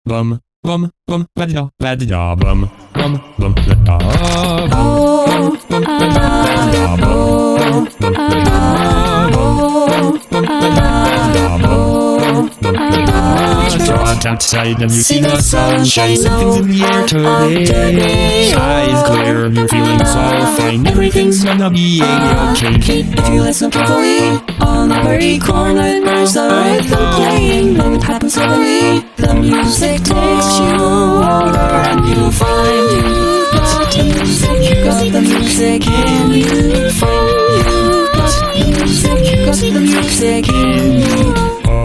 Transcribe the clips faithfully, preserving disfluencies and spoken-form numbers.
bum, bum, bum, la di da, la di da, bum, bum, bum, la da, bum, bum, bum, la di da, bum, bum, la da, bum, bum, la da, bum, bum, la da. Draw it outside and you see the sunshine. Something's in the air today. Sky is clear, your feelings all fine. Everything's gonna be okay. If you listen carefully, on every corner there's a rhythm playing. Then it happens slowly. The music takes you over and you find you got the music, got the music in you. Find you got the music, got the music in you.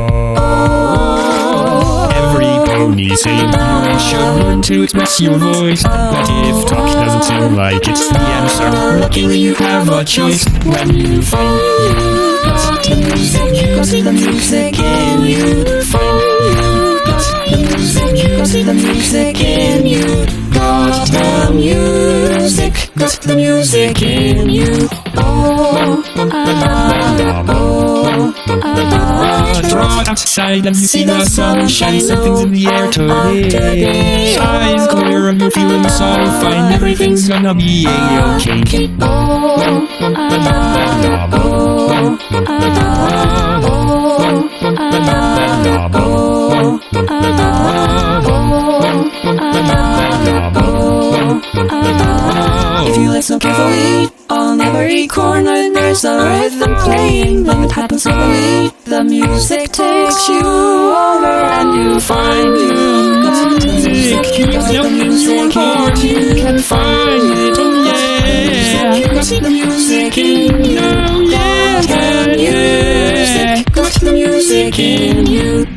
Oh, every pony saying you should learn to express your voice. But if talk doesn't seem like it's the answer, luckily you have a choice. When you find you got the music, got the music in you. Find you got the music, got the music in you. Got the music, got the music in you. Oh, ah, oh, ah. Draw it outside and you see the sunshine. Something's in the air today. Sky is clear and you're feeling so fine. Everything's gonna be okay. Oh, ah, oh, if you listen carefully, on every corner there's a rhythm playing. Then it happens slowly. The music takes you over and you find you got the music, you got the music in you. You can find it, oh yeah. You got the music in you. Oh yeah, Got the music, got the music in you.